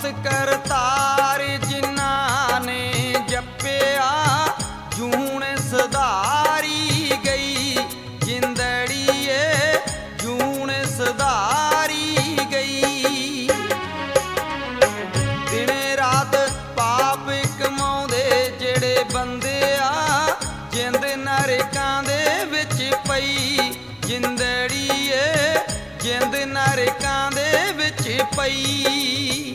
ਦਾਤ ਕਰਤਾਰ ਜਿਨ੍ਹਾਂ ਨੇ ਜਪਿਆ ਜੂਣ ਸਧਾਰੀ ਗਈ ਜਿੰਦੜੀਏ ਜੂਣ ਸਧਾਰੀ ਗਈ। ਦਿਨੇ ਰਾਤ ਪਾਪ ਕਮਾਉਂਦੇ ਜਿਹੜੇ ਬੰਦੇ ਆ ਜਿੰਦ ਨਰਕਾਂ ਦੇ ਵਿੱਚ ਪਈ ਜਿੰਦੜੀਏ ਜਿੰਦ ਨਰਕਾਂ ਦੇ ਵਿੱਚ ਪਈ।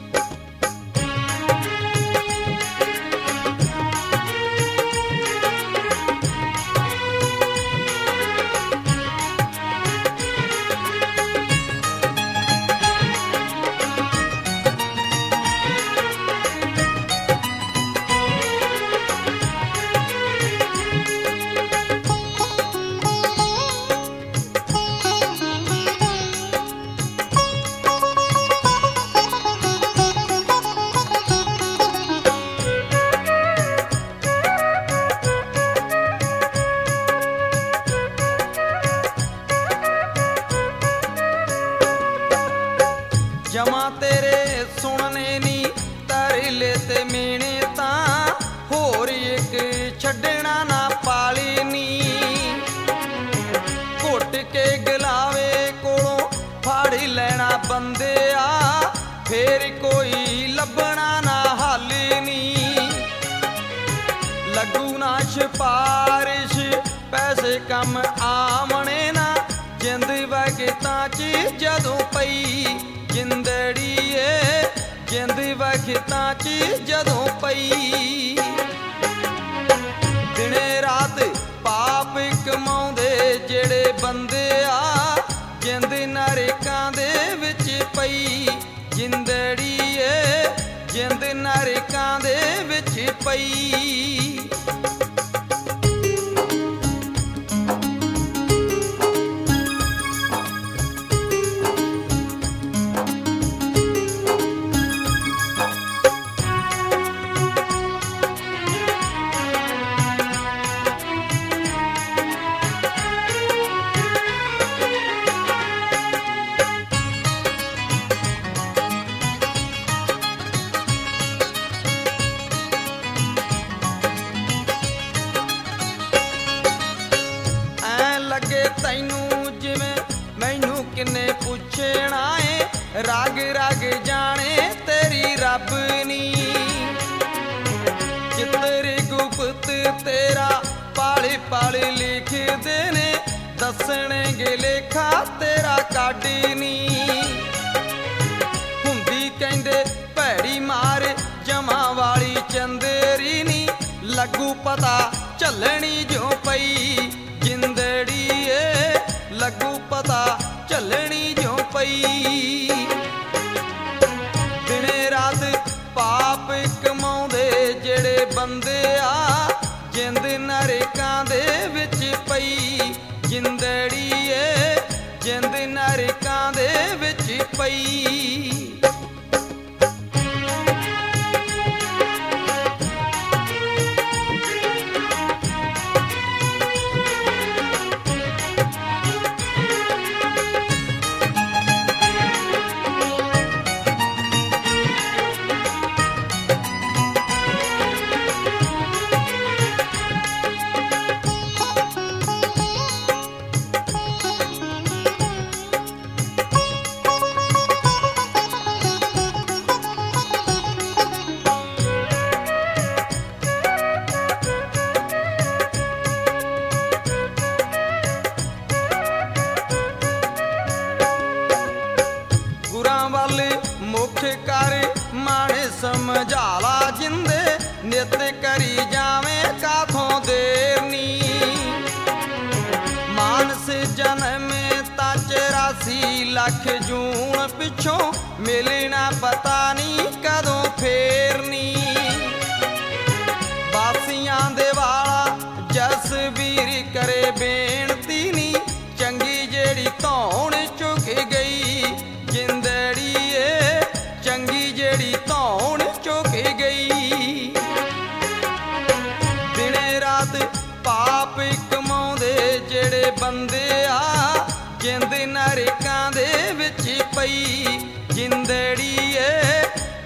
ਜਮਾ ਤੇਰੇ ਸੁਣਨੇ ਨੀ ਤਰਲੇ ਤੇ ਮੀਣੇ ਤਾਂ ਹੋਰ ਇੱਕ ਛੱਡਣਾ ਨਾ ਪਾਲੀ ਨੀ। ਘੁੱਟ ਕੇ ਗਲਾਵੇ ਕੋਲੋਂ ਫੜ ਲੈਣਾ ਬੰਦਿਆ ਫੇਰ ਕੋਈ ਲੱਭਣਾ ਨਾ ਹਾਲੀ ਨੀ। ਲੱਗੂ ਨਾ ਸਿਫਾਰਿਸ਼ ਪੈਸੇ ਕੰਮ ਆਵਣੇ ਨਾ ਜਿੰਦ ਵਗਤਾਂ 'ਚ ਜਦੋਂ ਪਈ ਜਿੰਦੜੀਏ ਜਿੰਦ ਵਗਤਾਂ 'ਚ ਜਦੋਂ ਪਈ। ਦਿਨੇ ਰਾਤ ਪਾਪ ਕਮਾਉਂਦੇ ਜਿਹੜੇ ਬੰਦੇ ਆ ਜਿੰਦ ਨਰਕਾਂ ਦੇ ਵਿੱਚ ਪਈ ਜਿੰਦੜੀਏ ਜਿੰਦ ਨਰਕਾਂ ਦੇ ਵਿੱਚ ਪਈ। ਲੱਗੇ ਤੈਨੂੰ ਜਿਵੇਂ ਮੈਨੂੰ ਕਿੰਨੇ ਪੁੱਛਣਾ ਏ ਰਗ ਰਗ ਜਾਣੇ ਤੇਰੀ ਰੱਬ ਨੀ। ਚਿੱਤਰ ਗੁਪਤ ਤੇਰਾ ਪਾਲੇ ਪਾਲੇ ਲਿਖਦੇ ਨੇ ਦੱਸਣਗੇ ਲੇਖਾ ਤੇਰਾ ਕੱਢ ਨੀ। ਹੁੰਦੀ ਕਹਿੰਦੇ ਭੈੜੀ ਮਾਰ ਜਮਾ ਵਾਲੀ ਚੰਦੇਰੀ ਨੀ ਲੱਗੂ ਪਤਾ ਝੱਲਣੀ ਜੋ ਪਈ ਜਿੰਦੜੀਏ ਲੱਗੂ ਪਤਾ ਝੱਲਣੀ ਜੋ ਪਈ। ਦਿਨੇ ਰਾਤ ਪਾਪ ਕਮਾਉਂਦੇ ਜਿਹੜੇ ਬੰਦੇ ਆ ਜਿੰਦ ਨਰਕਾਂ ਦੇ ਵਿੱਚ ਪਈ ਜਿੰਦੜੀਏ ਜਿੰਦ ਨਰਕਾਂ ਦੇ ਵਿੱਚ ਪਈ। ਮੁਖ ਕਰ ਮਾਣੇ ਸਮਝਾਲਾ ਜਿੰਦੇ ਨਿਤ ਕਰੀ ਜਾਵੇਂ ਕਾਥੋਂ ਦੇਰ ਨੀ। ਮਾਨਸ ਜਨਮ ਤਾਂ 84 ਲੱਖ ਜੂਨ ਪਿੱਛੋਂ ਮਿਲਣਾ ਪਤਾ ਨਹੀਂ ਕਦੋਂ ਫੇਰ ਨੀ। ਬਾਸੀਆਂ ਦੇ ਵਾਲਾ ਜਸਵੀਰ ਕਰੇ ਬੇਨਤੀ ਨੀ ਚੰਗੀ ਜਿਹੜੀ ਧੌਣ ਚੁੱਕ ਗਈ ਜਿੰਦੜੀਏ ਚੰਗੀ ਜਿਹੜੀ ਧੌਣ ਚੁੱਕ ਗਈ। ਦਿਨੇ ਰਾਤ ਪਾਪ ਕਮਾਉਂਦੇ ਜਿਹੜੇ ਬੰਦੇ ਆ ਜਿੰਦ ਨਰਕਾਂ ਦੇ ਵਿੱਚ ਪਈ ਜਿੰਦੜੀਏ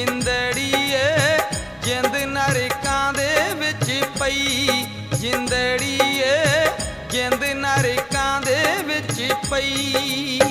ਜਿੰਦੜੀਏ ਜਿੰਦ ਨਰਕਾਂ ਦੇ ਵਿੱਚ ਪਈ, ਜਿੰਦੜੀਏ ਜਿੰਦ ਨਰਕਾਂ ਦੇ ਵਿੱਚ ਪਈ।